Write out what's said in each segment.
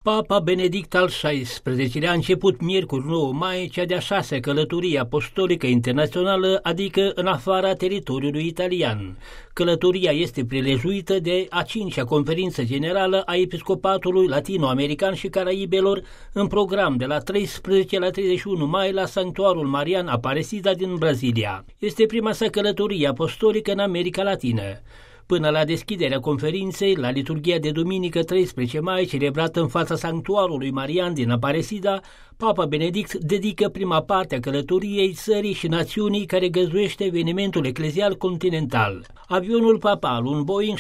Papa Benedict al XVI-lea a început miercuri 9 mai cea de-a 6-a călătorie apostolică internațională, adică în afara teritoriului italian. Călătoria este prelejuită de a 5-a conferință generală a Episcopatului Latino-American și Caraibelor, în program de la 13 la 31 mai la Sanctuarul Marian Aparecida din Brazilia. Este prima sa călătorie apostolică în America Latină. Până la deschiderea conferinței, la liturghia de duminică 13 mai, celebrată în fața Sanctuarului Marian din Aparecida, Papa Benedict dedică prima parte a călătoriei țării și națiunii care găzduiește evenimentul eclezial continental. Avionul papal, un Boeing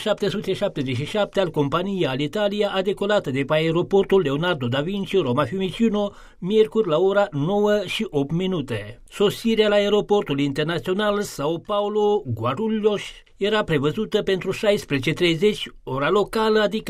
777 al companiei Alitalia, a decolat de pe aeroportul Leonardo da Vinci Roma Fiumicino, miercuri la ora 9:08. Sosirea la aeroportul internațional São Paulo Guarulhos era prevăzută pentru 16:30 ora locală, adică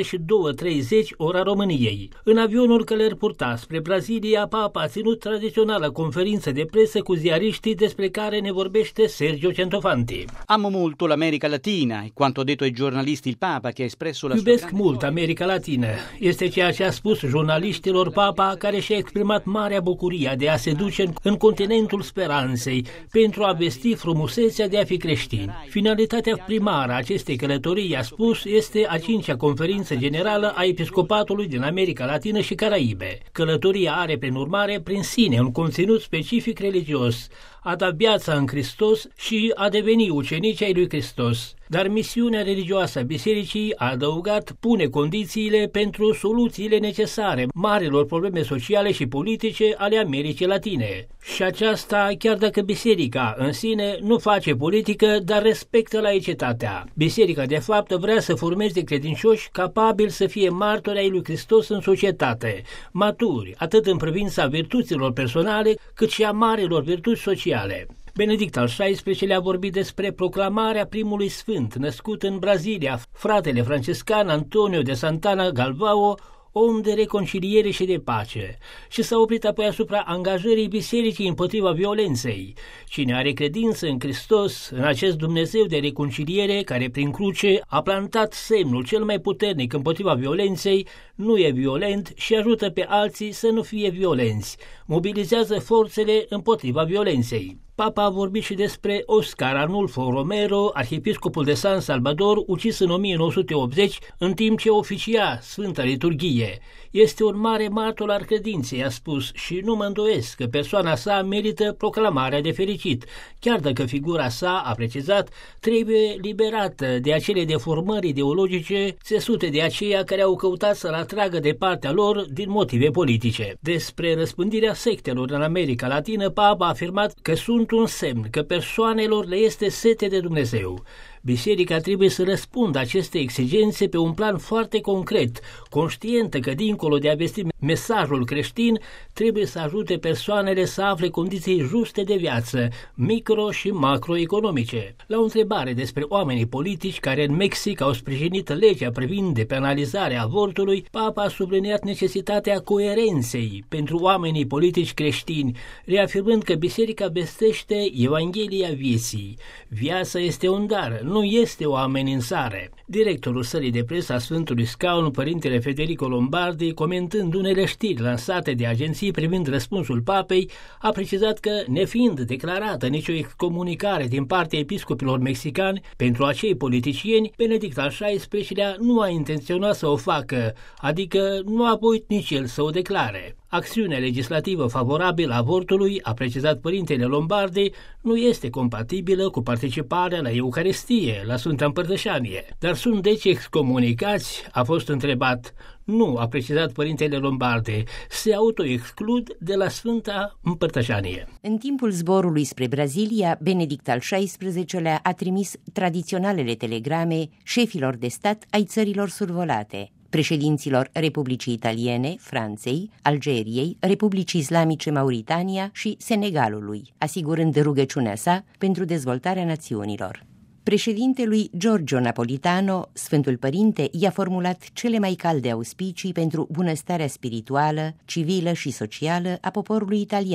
22:30 ora României. În avionul care îl purta spre Brazilia, Papa a ținut tradiționala conferință de presă cu ziariștii, despre care ne vorbește Sergio Centofanti. Amo molto l'America Latina e quanto ha detto ai giornalisti il Papa, che ha espresso la sua Iubesc mult America Latină. Este ceea ce a spus jurnaliștilor Papa, care și-a exprimat marea bucuria de a se duce în continentul speranței pentru a vesti frumusețea de a fi creștini. Finalitatea primară a acestei călătorii, a spus, este a 5-a conferință generală a Episcopatului din America Latină și Caraibe. Călătoria are, prin urmare, prin sine un conținut specific religios, a da viața în Hristos și a deveni ucenici ai lui Hristos. Dar misiunea religioasă a Bisericii, a adăugat, pune condițiile pentru soluțiile necesare marilor probleme sociale și politice ale Americii Latine. Și aceasta chiar dacă Biserica în sine nu face politică, dar respectă laicitatea. Biserica, de fapt, vrea să formeze credincioși capabili să fie martori ai lui Hristos în societate, maturi, atât în privința virtuților personale, cât și a marilor virtuți sociale. Benedict al XVI-lea a vorbit despre proclamarea primului sfânt născut în Brazilia, fratele franciscan Antonio de Santana Galvao, om de reconciliere și de pace, și s-a oprit apoi asupra angajării bisericii împotriva violenței. Cine are credință în Hristos, în acest Dumnezeu de reconciliere care prin cruce a plantat semnul cel mai puternic împotriva violenței, nu e violent și ajută pe alții să nu fie violenți, mobilizează forțele împotriva violenței. Papa a vorbit și despre Oscar Arnulfo Romero, arhiepiscopul de San Salvador, ucis în 1980, în timp ce oficia Sfânta Liturghie. Este un mare martor al credinței, a spus, și nu mă îndoiesc că persoana sa merită proclamarea de fericit, chiar dacă figura sa, a precizat, trebuie liberată de acele deformări ideologice țesute de aceia care au căutat să-l atragă de partea lor din motive politice. Despre răspândirea sectelor în America Latină, Papa a afirmat că sunt un semn că persoanelor le este sete de Dumnezeu. Biserica trebuie să răspundă aceste exigențe pe un plan foarte concret, conștientă că dincolo de a vesti mesajul creștin, trebuie să ajute persoanele să afle condiții juste de viață, micro și macroeconomice. La o întrebare despre oamenii politici care în Mexic au sprijinit legea privind depenalizarea avortului, Papa a subliniat necesitatea coerenței pentru oamenii politici creștini, reafirmând că biserica vestește Evanghelia vieții. Viața este un dar, nu este o amenințare. Directorul sălii de presă a Sfântului Scaun, părintele Federico Lombardi, comentând unele știri lansate de agenții privind răspunsul papei, a precizat că, nefiind declarată nicio excomunicare din partea episcopilor mexicani pentru acei politicieni, Benedict al XVI-lea nu a intenționat să o facă, adică nu a voit nici el să o declare. Acțiunea legislativă favorabilă avortului, a precizat părintele Lombardi, nu este compatibilă cu participarea la Eucaristie, la Sfânta Împărtășanie. Dar sunt deci excomunicați? A fost întrebat. Nu, a precizat părintele Lombardi, se autoexclud de la Sfânta Împărtășanie. În timpul zborului spre Brazilia, Benedict al XVI-lea a trimis tradiționalele telegrame șefilor de stat ai țărilor survolate, președinților Republicii Italiene, Franței, Algeriei, Republicii Islamice Mauritania și Senegalului, asigurând rugăciunea sa pentru dezvoltarea națiunilor. Președintelui Giorgio Napolitano, Sfântul Părinte i-a formulat cele mai calde auspicii pentru bunăstarea spirituală, civilă și socială a poporului italian,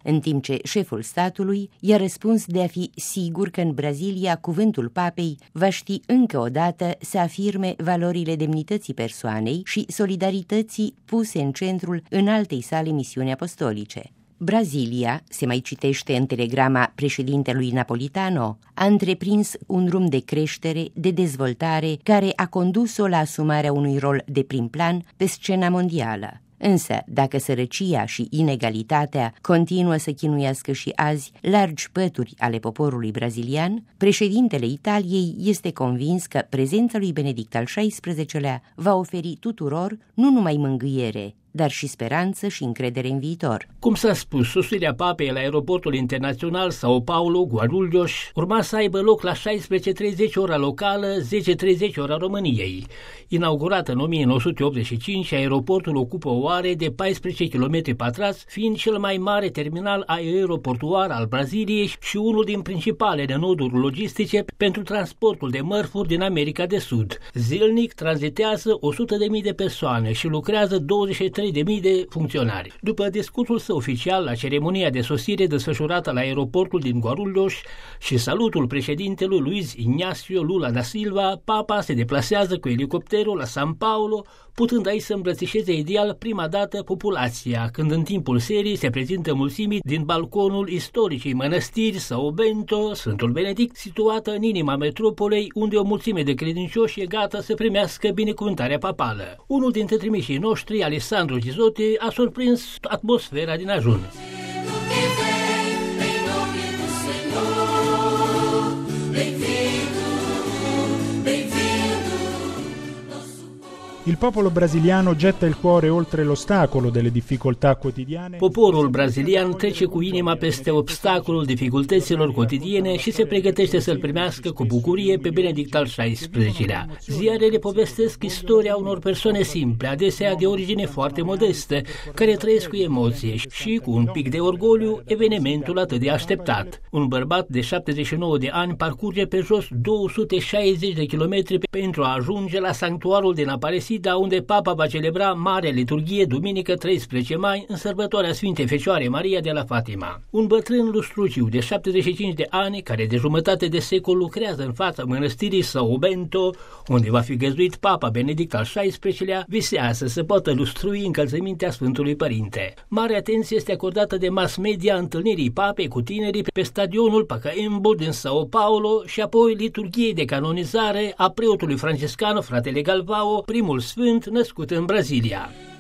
în timp ce șeful statului i-a răspuns de a fi sigur că în Brazilia cuvântul papei va ști încă o dată să afirme valorile demnității persoanei și solidarității puse în centrul înaltei sale misiuni apostolice. Brazilia, se mai citește în telegrama președintelui Napolitano, a întreprins un drum de creștere, de dezvoltare, care a condus-o la asumarea unui rol de prim plan pe scena mondială. Însă, dacă sărăcia și inegalitatea continuă să chinuiască și azi largi pături ale poporului brazilian, președintele Italiei este convins că prezența lui Benedict al XVI-lea va oferi tuturor nu numai mângâiere, dar și speranță și încredere în viitor. Cum s-a spus, sosirea papei la aeroportul internațional São Paulo, Guarulhos, urma să aibă loc la 16:30 ora locală, 10:30 ora României. Inaugurat în 1985, aeroportul ocupă o are de 14 km pătrați, fiind cel mai mare terminal aeroportuar al Braziliei și unul din principalele noduri logistice pentru transportul de mărfuri din America de Sud. Zilnic tranzitează 100.000 de persoane și lucrează 23.000 de funcționari. După discursul său oficial la ceremonia de sosire desfășurată la aeroportul din Guarulhos și salutul președintelui Luiz Inácio Lula da Silva, papa se deplasează cu elicopterul la São Paulo, putând aici să îmbrățișeze ideal prima dată populația, când în timpul serii se prezintă mulțimii din balconul istoricii mănăstiri São Bento, Sfântul Benedict, situată în inima metropolei, unde o mulțime de credincioși e gata să primească binecuvântarea papală. Unul dintre trimișii noștri, Alessandro Gizotti, a surprins atmosfera din ajun. Il popolo brasiliano getta il cuore oltre l'ostacolo delle difficoltà quotidiane. Poporul brazilian trece cu inima peste obstacolul dificultăților cotidiene și se pregătește să-l primească cu bucurie pe Benedict al XVI-lea. Ziarele povestesc istoria unor persoane simple, adesea de origine foarte modestă, care trăiesc cu emoție și cu un pic de orgoliu evenimentul atât de așteptat. Un bărbat de 79 de ani parcurge pe jos 260 de kilometri pentru a ajunge la sanctuarul din Aparecida, unde papa va celebra Marea Liturghie duminică 13 mai în sărbătoarea Sfintei Fecioare Maria de la Fatima. Un bătrân lustruciu de 75 de ani, care de jumătate de secol lucrează în fața mănăstirii São Bento, unde va fi găzduit papa Benedict al XVI-lea, visează să poată lustrui încălțămintea Sfântului Părinte. Mare atenție este acordată de mass media întâlnirii papei cu tinerii pe stadionul Pacaembu din São Paulo și apoi liturghiei de canonizare a preotului franciscan fratele Galvao, primul sfânt născut în Brazilia.